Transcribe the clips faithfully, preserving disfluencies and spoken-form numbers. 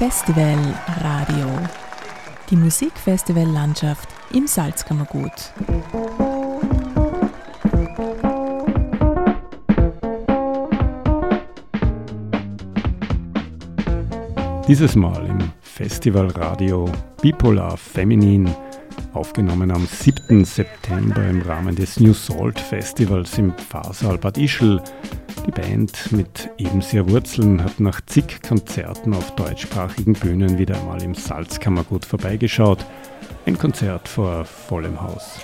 Festivalradio. Die Musikfestivallandschaft im Salzkammergut. Dieses Mal im Festivalradio Bipolar Feminin, aufgenommen am siebten September im Rahmen des New Salt Festivals im Pfarrsaal Bad Ischl. Die Band mit eben sehr Wurzeln hat nach zig Konzerten auf deutschsprachigen Bühnen wieder einmal im Salzkammergut vorbeigeschaut. Ein Konzert vor vollem Haus.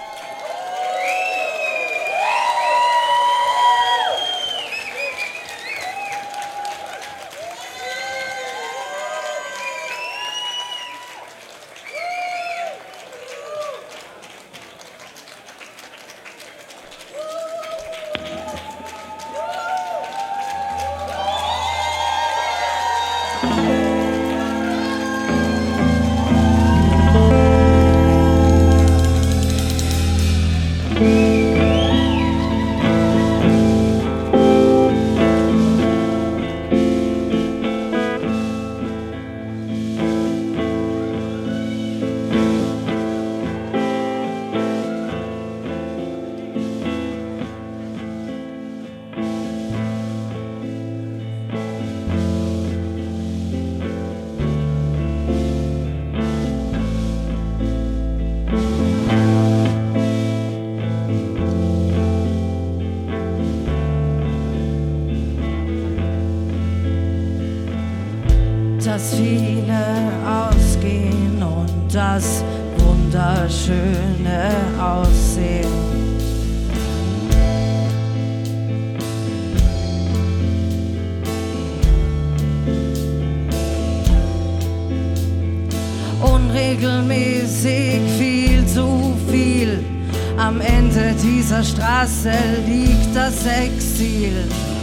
Dass viele ausgehen und das wunderschöne Aussehen. Unregelmäßig, viel zu viel. Am Ende dieser Straße liegt das Exil.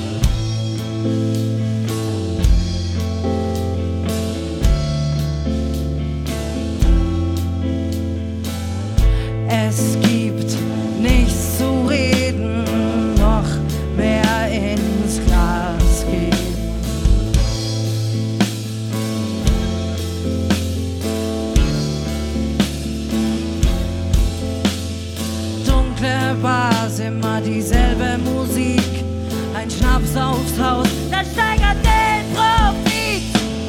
Es gibt nichts zu reden, noch mehr ins Glas gehen. Dunkle Bars, immer dieselbe Musik. Ein Schnaps aufs Haus, das steigert den Profit.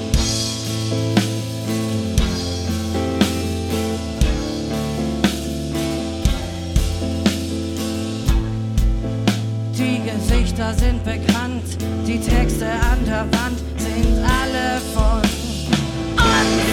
Die Gesichter sind bekannt, die Texte an der Wand sind alle von uns.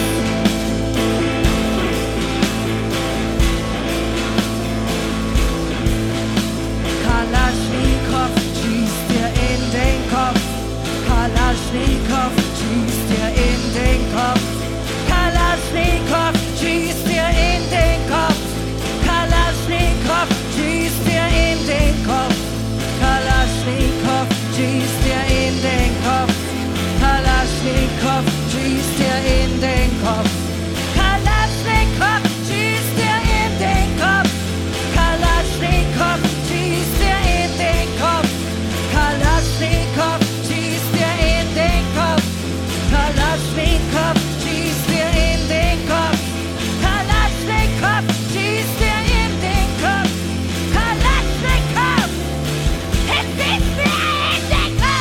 Kalaschnikow schießt dir in den Kopf. Kalaschnikow schießt dir in den Kopf. Kalaschnikow schießt dir in den Kopf. Kalaschnikow schießt dir in den Kopf. Kalaschnikow schießt dir in den Kopf. Kalaschnikow schießt dir in den Kopf. Kalaschnikow schießt dir in den Kopf. Kalaschnikow schießt dir in den Kopf. Kalaschnikow schießt dir in den Kopf. Kalaschnikow schießt dir in den Kopf. Kalaschnikow schießt dir in den Kopf. Kalaschnikow schießt dir in den Kopf.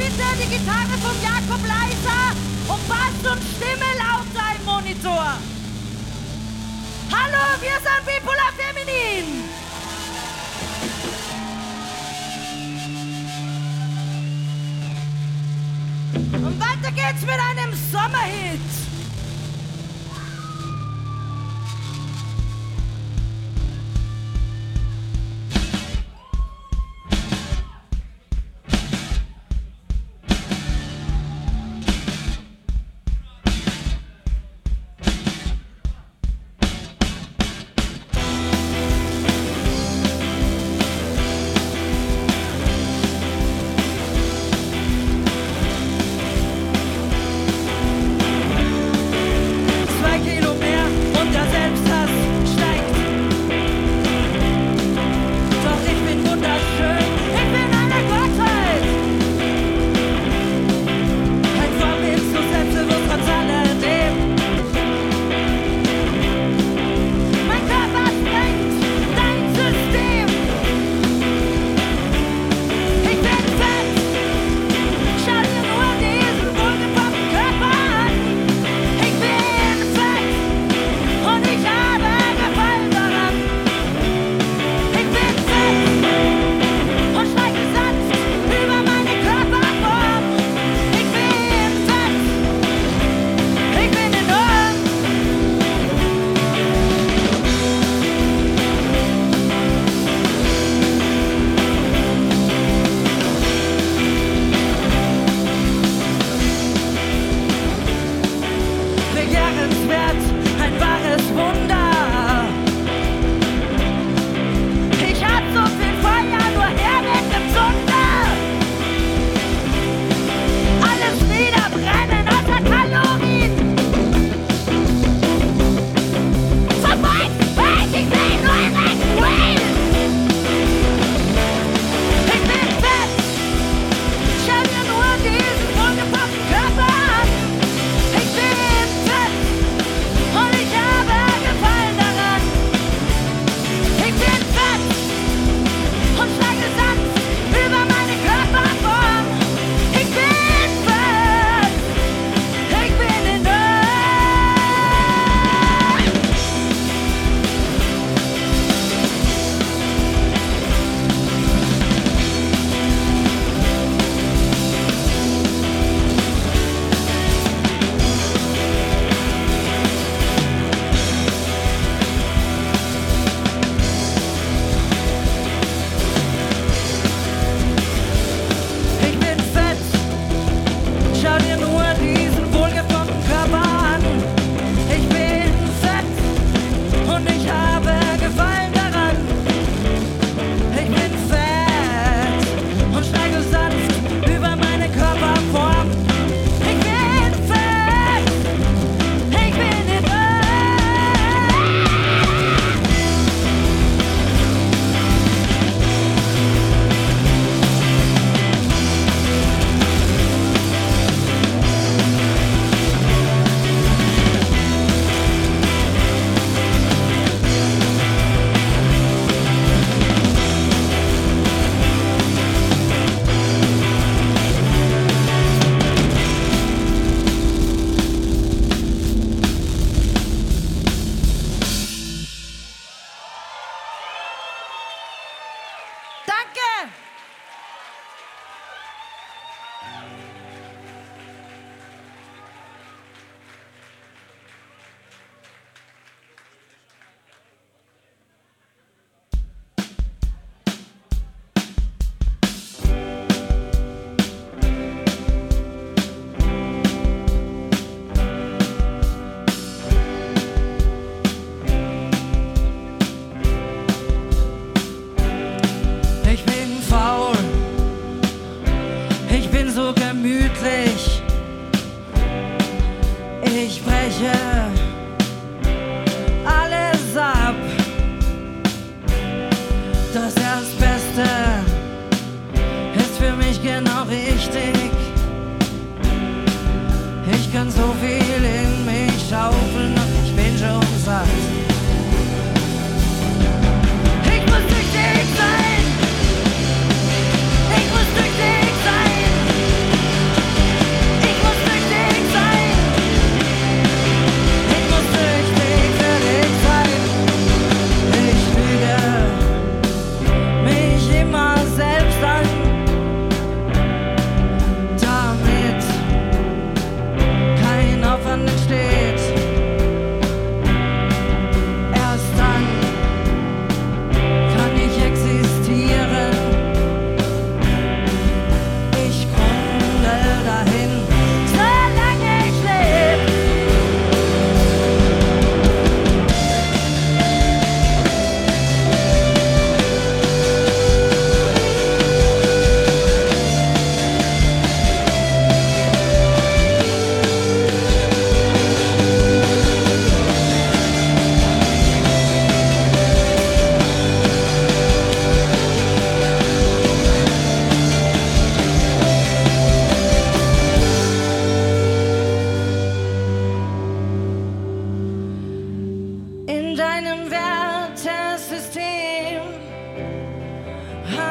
bitte die Gitarre vom Jakob leiser und Bass und Stimme lauter im Monitor. Hallo, wir sind Bipolar Feminin. Und weiter geht's mit einem Sommerhit.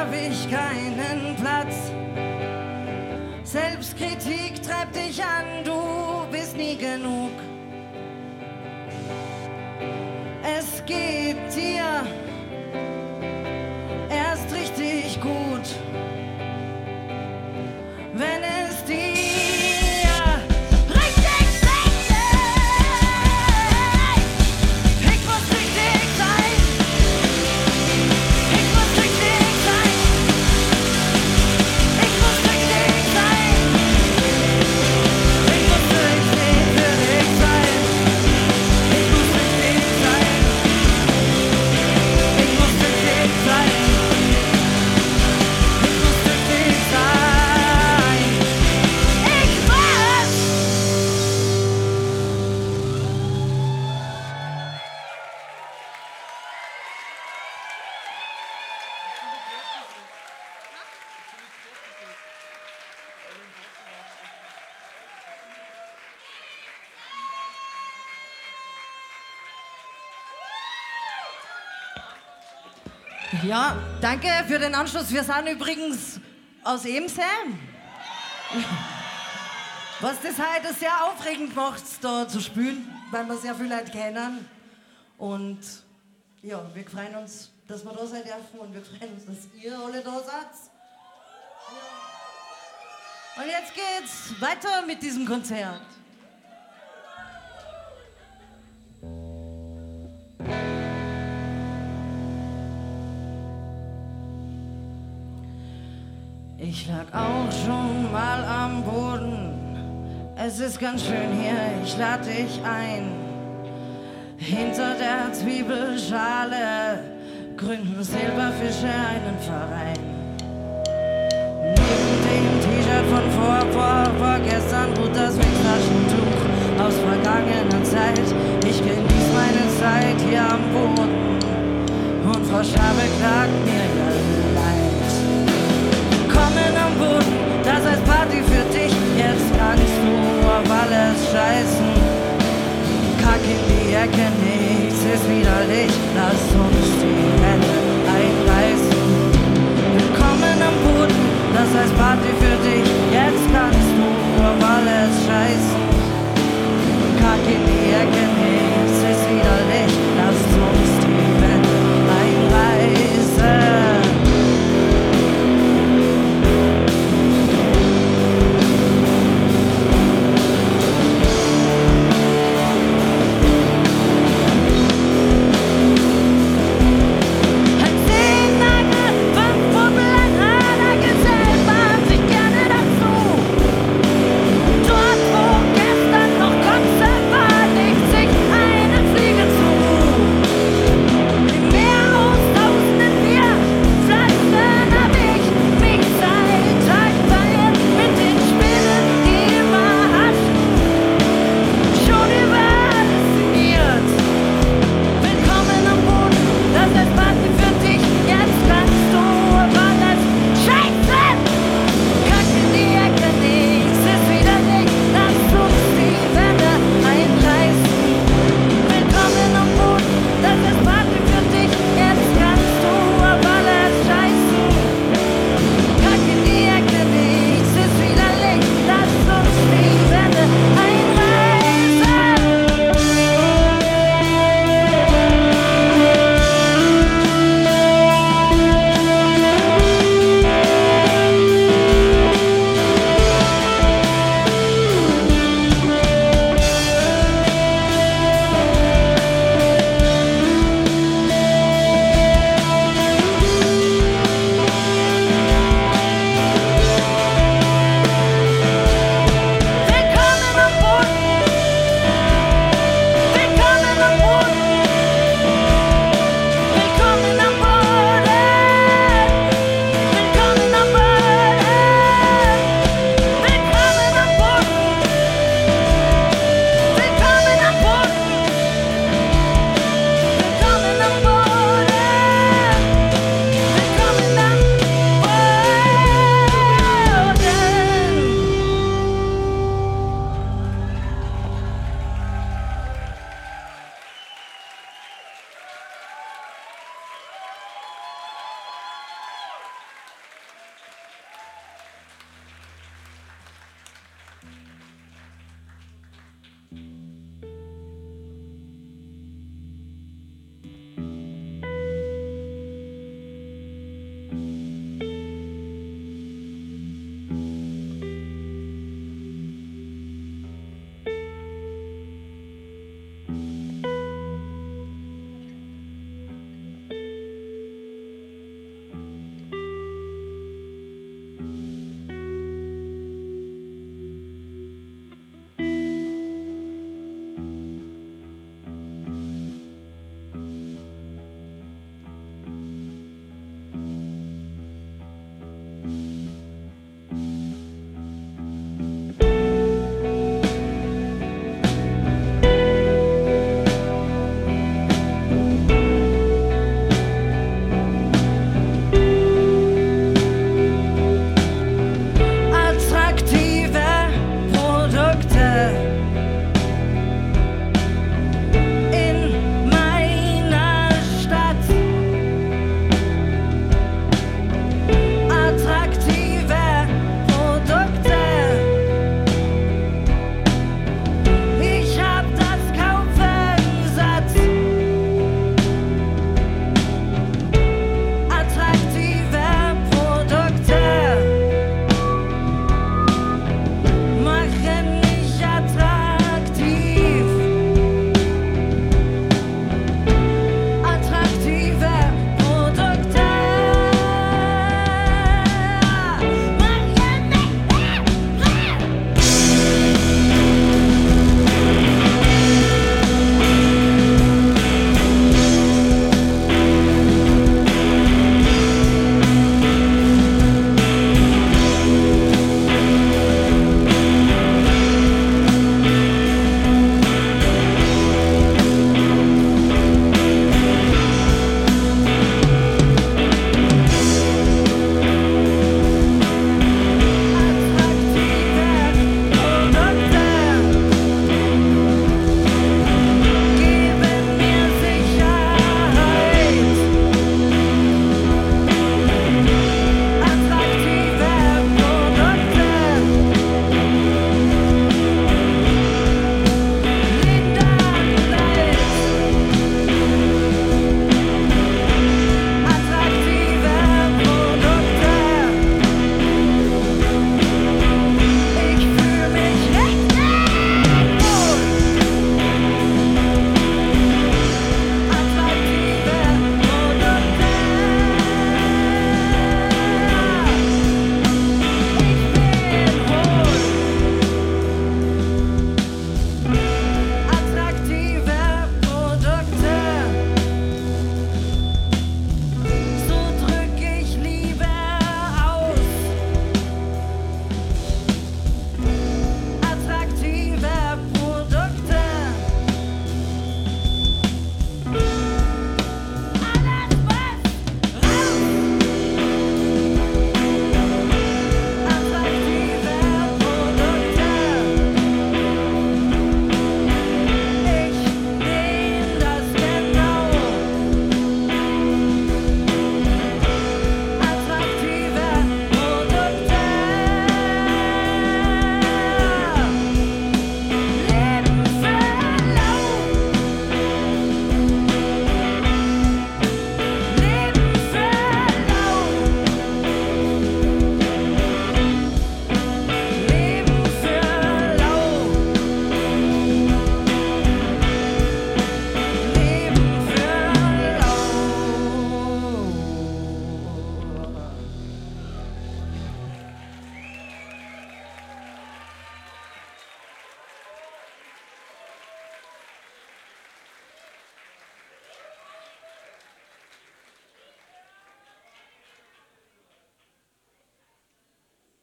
hab ich keinen Platz. Selbstkritik treibt dich an, du bist nie genug. Es geht dir erst richtig gut, wenn es dir richtig schlecht geht. Ich muss richtig sein. Ich muss richtig sein. Ich muss richtig sein. Ich muss richtig für dich sein. Ich muss richtig sein. Ich muss richtig sein. Ich muss richtig sein. Ich muss. Ja, danke für den Anschluss. Wir sind übrigens aus Emsheim. Was das heute sehr aufregend macht, da zu spielen, weil wir sehr viele Leute kennen. Und ja, wir freuen uns, dass wir da sein dürfen und wir freuen uns, dass ihr alle da seid. Und jetzt geht's weiter mit diesem Konzert. Ich lag auch schon mal am Boden. Es ist ganz schön hier, ich lade dich ein. Hinter der Zwiebelschale gründen Silberfische einen Verein. Neben dem T-Shirt von vor, vor, vorgestern ruht das Wegtaschentuch aus vergangener Zeit. Ich genieß meine Zeit hier am Boden und Frau Schabe klagt mir ihr Leid. Willkommen am Boden, das heißt Party für dich. Jetzt kannst du auf alles scheißen. Kack in die Ecke, nichts ist widerlich. Lass uns die Hände einreißen. Willkommen am Boden, das heißt Party für dich. Jetzt kannst du auf alles scheißen. Kack in die Ecke, nichts ist widerlich. Lass uns die Hände einreißen.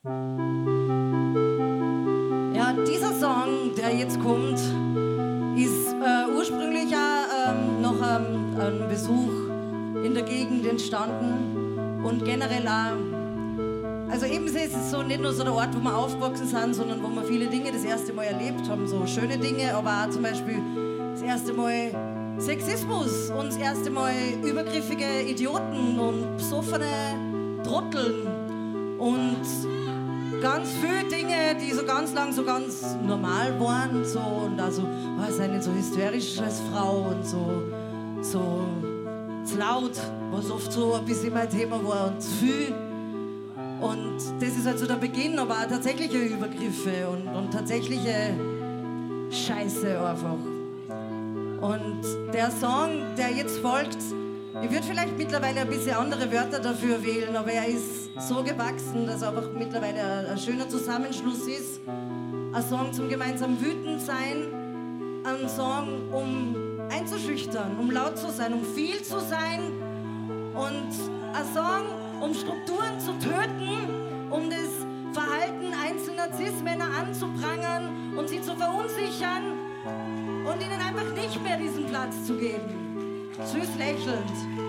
Ja, dieser Song, der jetzt kommt, ist äh, ursprünglich auch ähm, noch ähm, ein Besuch in der Gegend entstanden und generell auch, also eben ist es so nicht nur so der Ort, wo wir aufgewachsen sind, sondern wo wir viele Dinge das erste Mal erlebt haben, so schöne Dinge, aber auch zum Beispiel das erste Mal Sexismus und das erste Mal übergriffige Idioten und besoffene Trotteln und ganz viele Dinge, die so ganz lang so ganz normal waren, so und also, oh, sei nicht so hysterisch als Frau und so, so zu laut, was oft so ein bisschen mein Thema war und zu viel. Und das ist halt so der Beginn, aber auch tatsächliche Übergriffe und, und tatsächliche Scheiße einfach. Und der Song, der jetzt folgt, ich würde vielleicht mittlerweile ein bisschen andere Wörter dafür wählen, aber er ist so gewachsen, dass er einfach mittlerweile ein, ein schöner Zusammenschluss ist. Ein Song zum gemeinsamen Wütendsein, ein Song, um einzuschüchtern, um laut zu sein, um viel zu sein und ein Song, um Strukturen zu töten, um das Verhalten einzelner Cis-Männer anzuprangern und sie zu verunsichern und ihnen einfach nicht mehr diesen Platz zu geben. Süß lächelnd.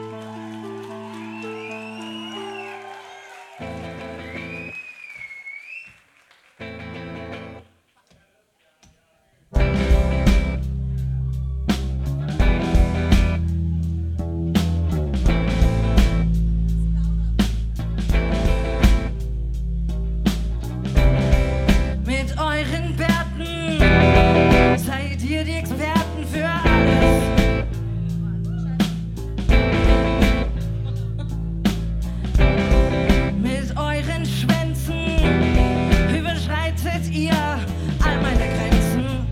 Mit euren Bärten seid ihr die Experten für alles. Mit euren Schwänzen überschreitet ihr all meine Grenzen.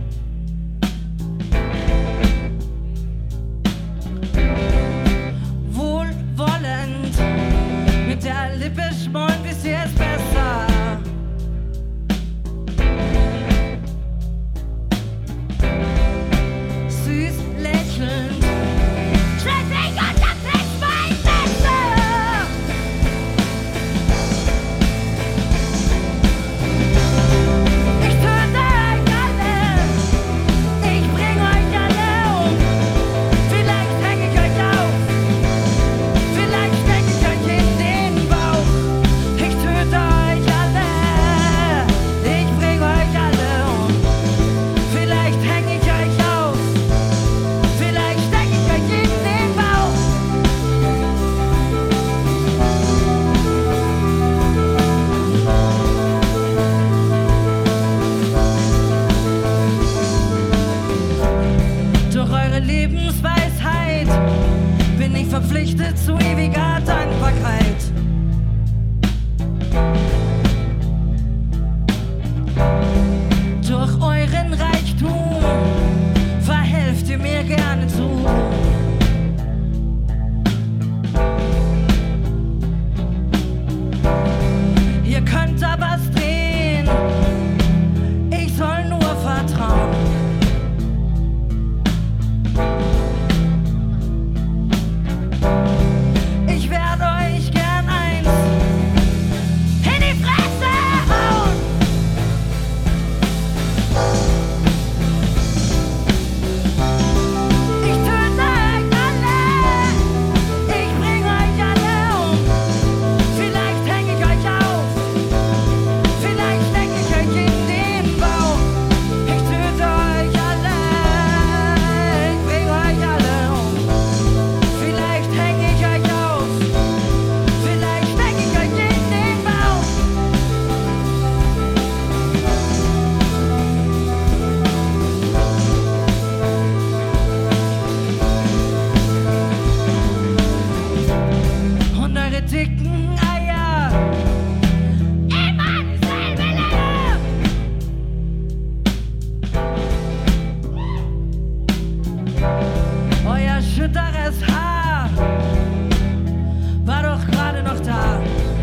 Wohlwollend mit der Lippe schmollen, wisst ihr es besser. Süß lächelnd. Schließlich und das ist mein Messer. Ich töte euch alle. Ich bring euch alle um. Vielleicht häng ich euch auf. Vielleicht steck ich euch in den Bauch. Ich töte euch alle. Ich bring euch alle um. Vielleicht häng ich euch auf. Vielleicht steck ich euch in den Bauch. Durch eure Lebensweisheit bin ich verpflichtet zu ewiger Dankbarkeit. Durch euren Reichtum verhelft ihr mir gerne zu. Ihr könnt aber was drehen, ich soll nur vertrauen. Ich werde euch gern eins in die Fresse hauen. Ich töte euch alle. Ich bring euch alle um. Vielleicht häng ich euch auf. Vielleicht steck ich euch in den Bauch. Ich töte euch alle. Ich bring euch alle um. Vielleicht häng ich euch auf. Vielleicht steck ich euch in den Bauch. Und eure dicken Eier immer dieselbe Länge. Euer schütteres Haar war doch gerade noch da.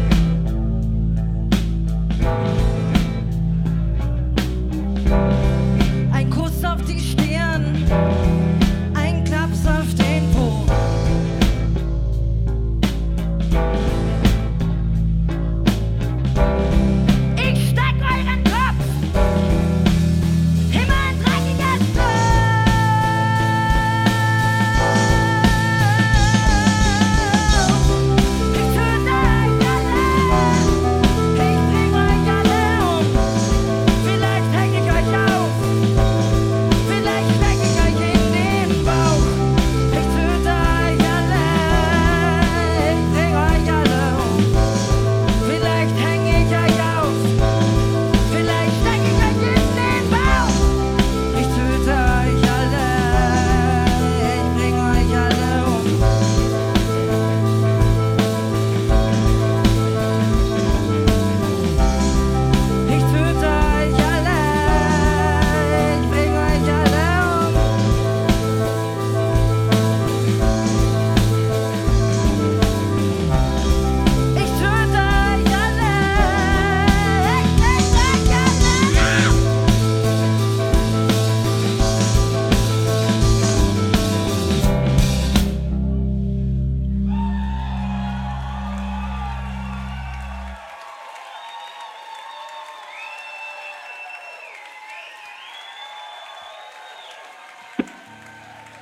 Ein Kuss auf die Stirn, ein Klaps auf den Po.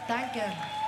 Danke.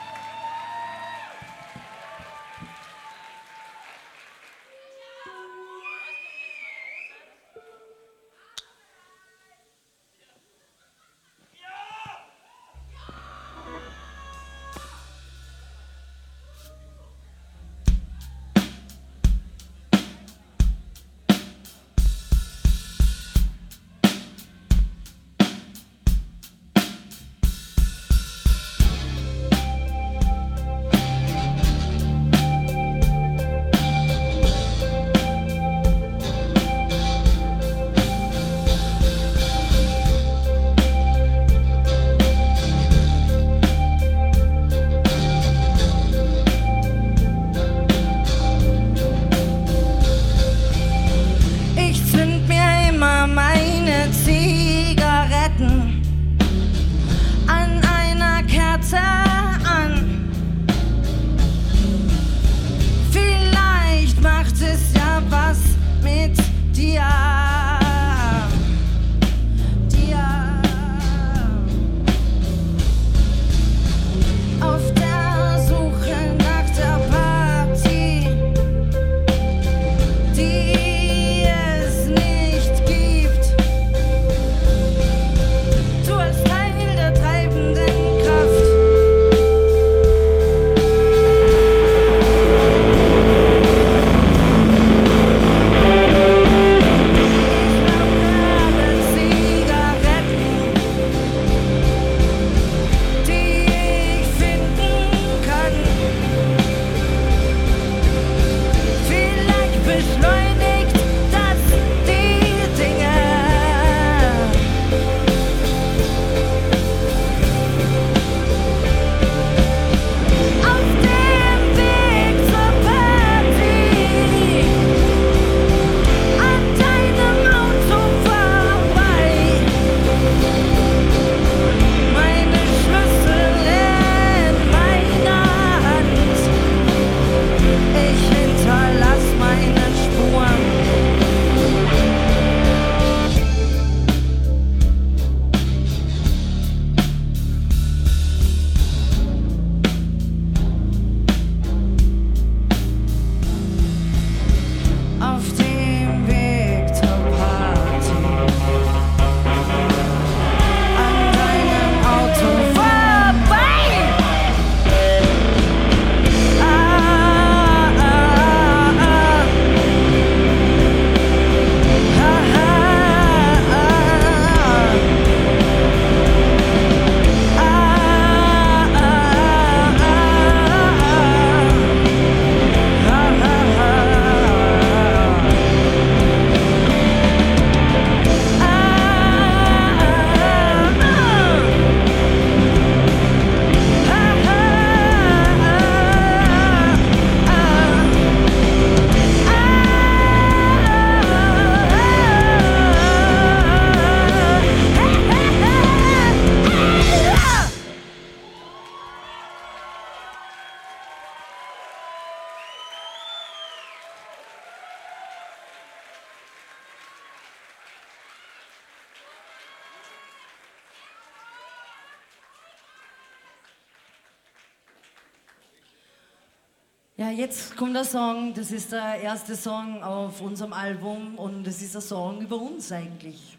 Ja, jetzt kommt der Song, das ist der erste Song auf unserem Album und es ist ein Song über uns eigentlich.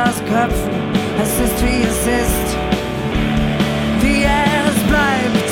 aus Köpfen. Es ist wie es ist, wie es bleibt.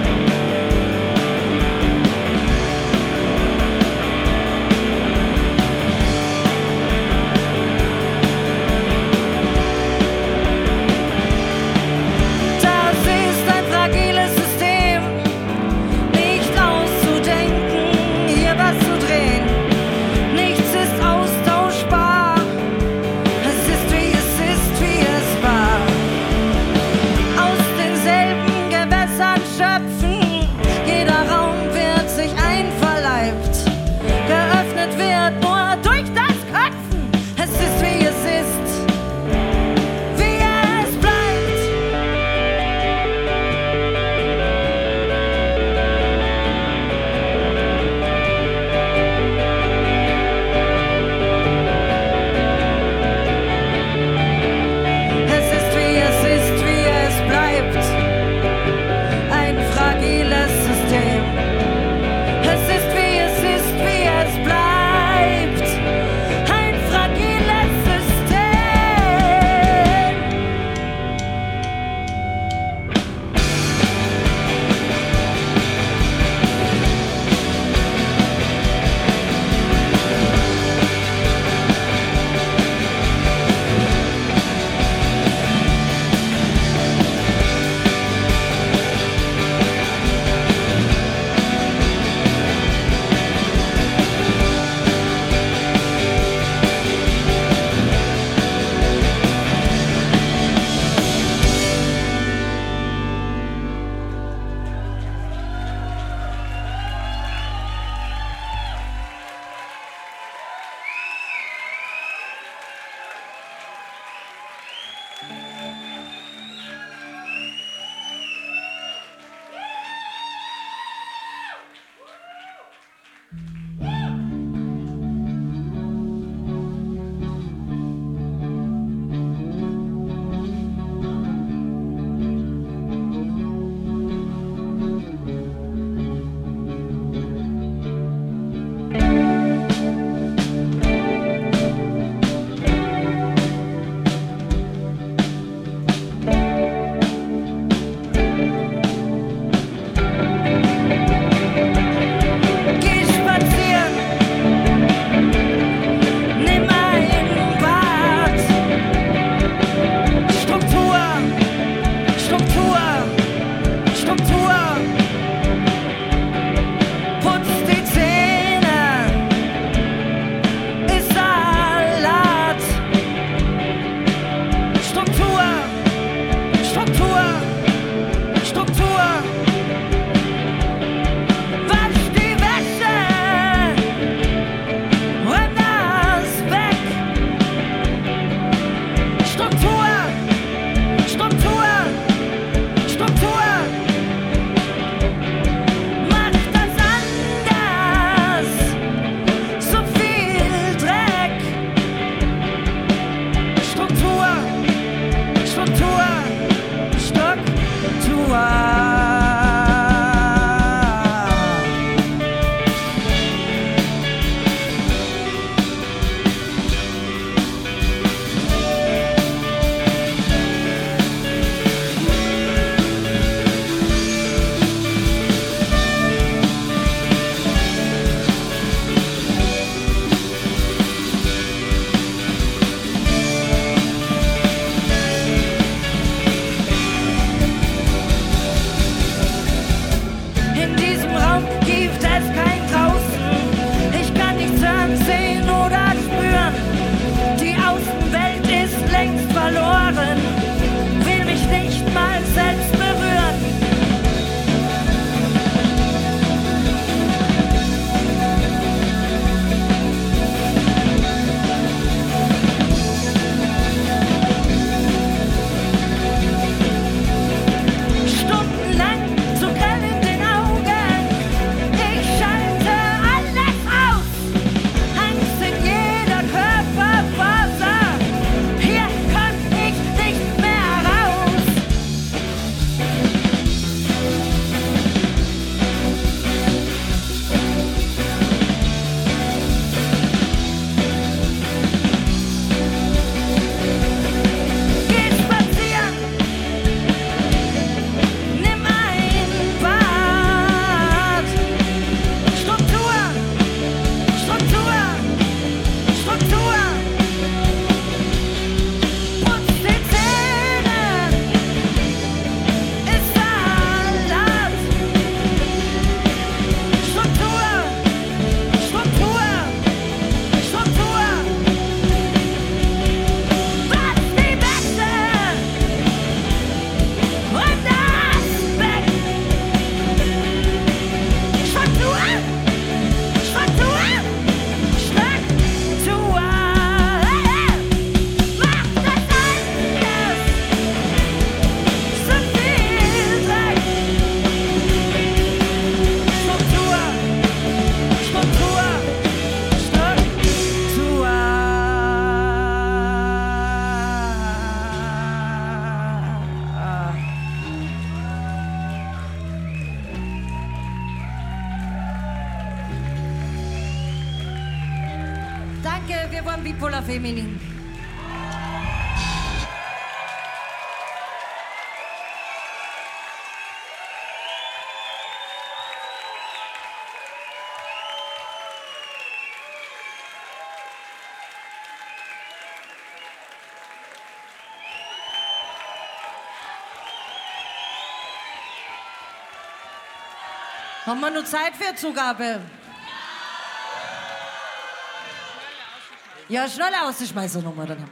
Das ist ein fragiles System, nicht auszudenken, hier was zu drehen. Nichts ist austauschbar. Es ist wie es ist, wie es war. wir waren Bipolar Feminin. Haben wir noch Zeit für Zugabe? Ja, schnell aus, ich schmeiße nochmal dann.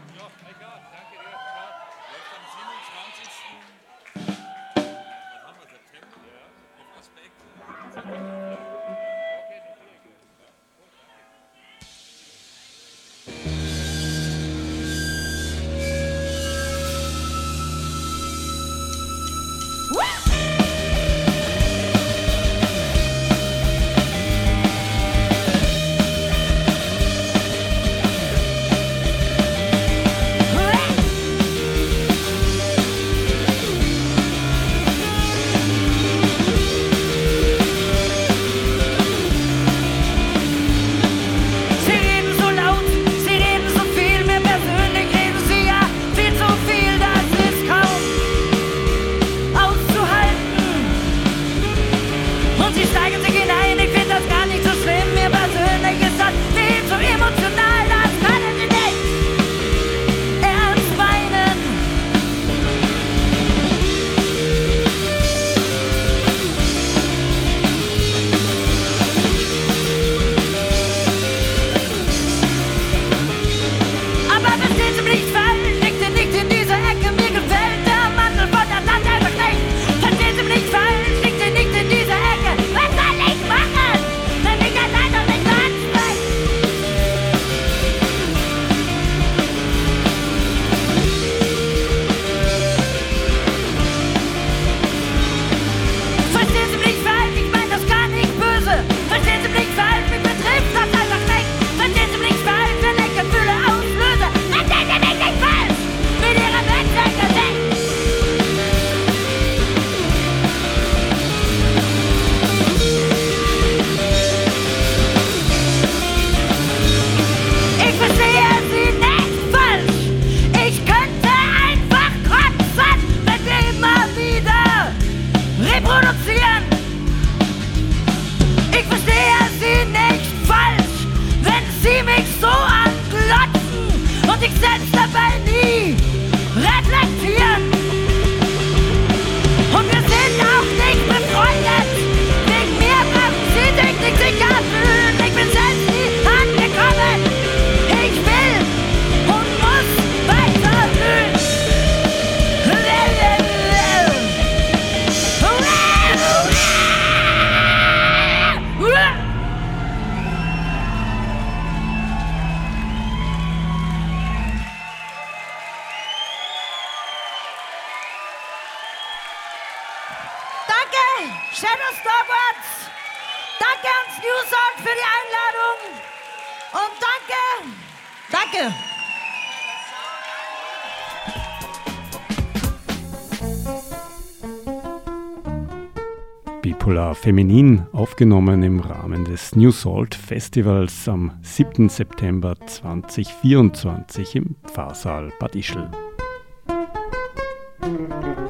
Shadow Starbucks, danke ans New Salt für die Einladung und danke, danke. Bipolar Feminin, aufgenommen im Rahmen des New Salt Festivals am siebten September zweitausendvierundzwanzig im Pfarrsaal Bad Ischl.